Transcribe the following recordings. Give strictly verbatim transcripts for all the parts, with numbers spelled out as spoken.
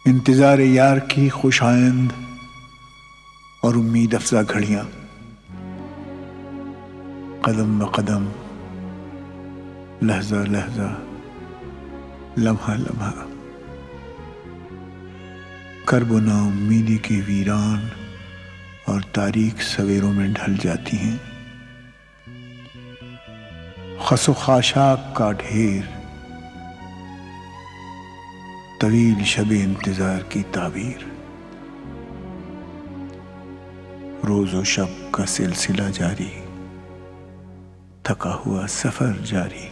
انتظار یار کی خوش آئند اور امید افزا گھڑیاں، قدم بہ قدم، لحظہ لحظہ، لمحہ لمحہ، کرب و نا امیدی کے ویران اور تاریک سویروں میں ڈھل جاتی ہیں، خس و خاشاک کا ڈھیر، طویل شب انتظار کی تعبیر، روز و شب کا سلسلہ جاری، تھکا ہوا سفر جاری،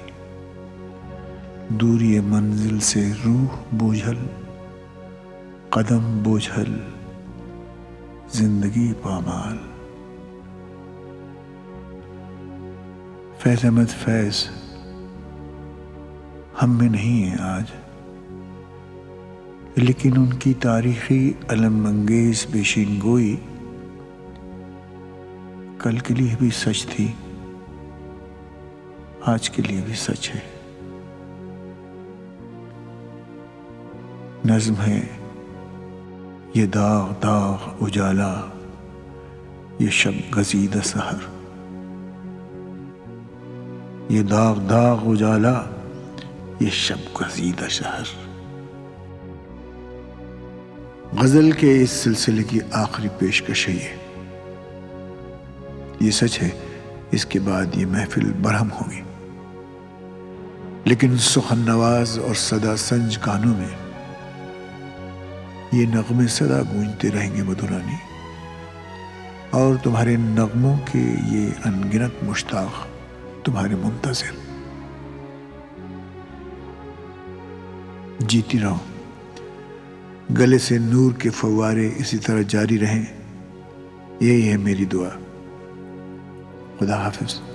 دوری منزل سے روح بوجھل، قدم بوجھل، زندگی پامال۔ فیض احمد فیض ہم میں نہیں ہیں آج، لیکن ان کی تاریخی الم انگیز پیشین گوئی کل کے لیے بھی سچ تھی، آج کے لیے بھی سچ ہے۔ نظم ہے یہ داغ داغ اجالا، یہ شب گزیدہ سحر، یہ داغ داغ اجالا، یہ شب گزیدہ شہر۔ غزل کے اس سلسلے کی آخری پیشکش ہے یہ یہ سچ ہے، اس کے بعد یہ محفل برہم ہوگی، لیکن سخن نواز اور صدا سنج کانوں میں یہ نغمے صدا گونجتے رہیں گے مدھورانی، اور تمہارے نغموں کے یہ انگنت مشتاق تمہارے منتظر۔ جیتی رہو، گلے سے نور کے فوارے اسی طرح جاری رہیں، یہی ہے میری دعا۔ خدا حافظ۔